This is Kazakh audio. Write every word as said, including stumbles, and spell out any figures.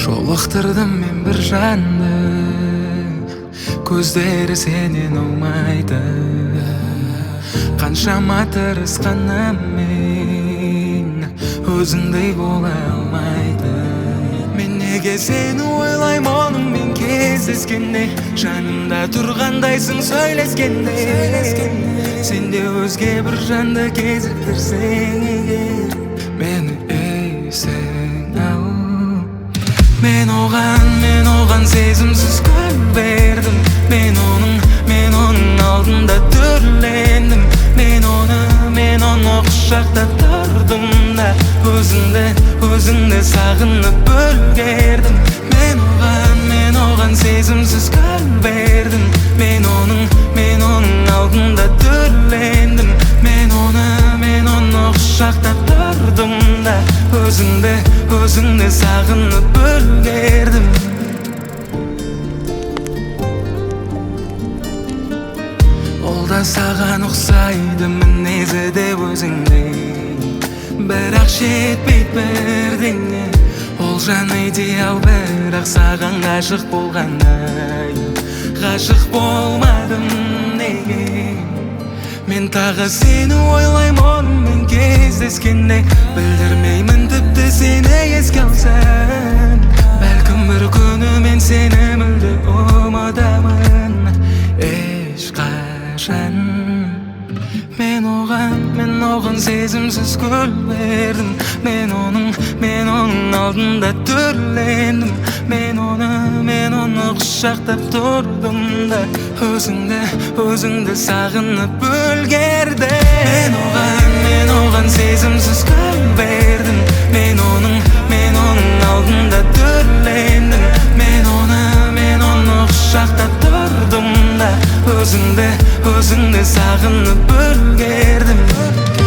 Жолықтырдым мен бір жанды, көздері сенен аумайды. Қаншама тырысқанымен өзіңдей бола алмайды. Мен неге сені ойлаймын оныңмен кездескенде, жанымда тұрғандайсың сөйлескенде. Сен де өзге бір жанды кезіктірсең егер, мені ейсең ау. Мен оған, мен оған сезімсіз көңіл бердім. Мен оның, мен оның алдында түрлендім. Мен оны, мен оны құшақтап тұрдым да, өзіңді, өзіңді сағынып үлгердім. Мен оған, мен оған сезімсіз көңіл бердім. Мен оның, мен оның алдында түрлендім. Мен оны, мен оны құшақтап тұрдым да, өзіңді, өзіңді сағынып үлгердім. Ол да саған ұқсайды, мінезі де өзіңдей, бірақ жетпейді бірдеңе. Ол жан идеал, бірақ саған ғашық болғандай, ғашық болмадым неге? Мен тағы сені ойлаймын онымен кездескенде, білдірмеймін тіпті сені еске алсам. Бәлкім бір күні мен сені мүлде ұмытамын ешқашан. Мен оған, мен оған сезімсіз көңіл бердім. Мен оның, мен оның алдында түрлендім. Мен оны, мен оны құшақтап тұрдым да, өзіңді, өзіңді сағынып үлгердім. Мен оған, мен оған сезімсіз көңіл бердім. Мен оның, мен оның алдында түрлендім. Мен оны, мен оны құшақтап тұрдым да, өзіңді, өзіңді сағынып үлгердім.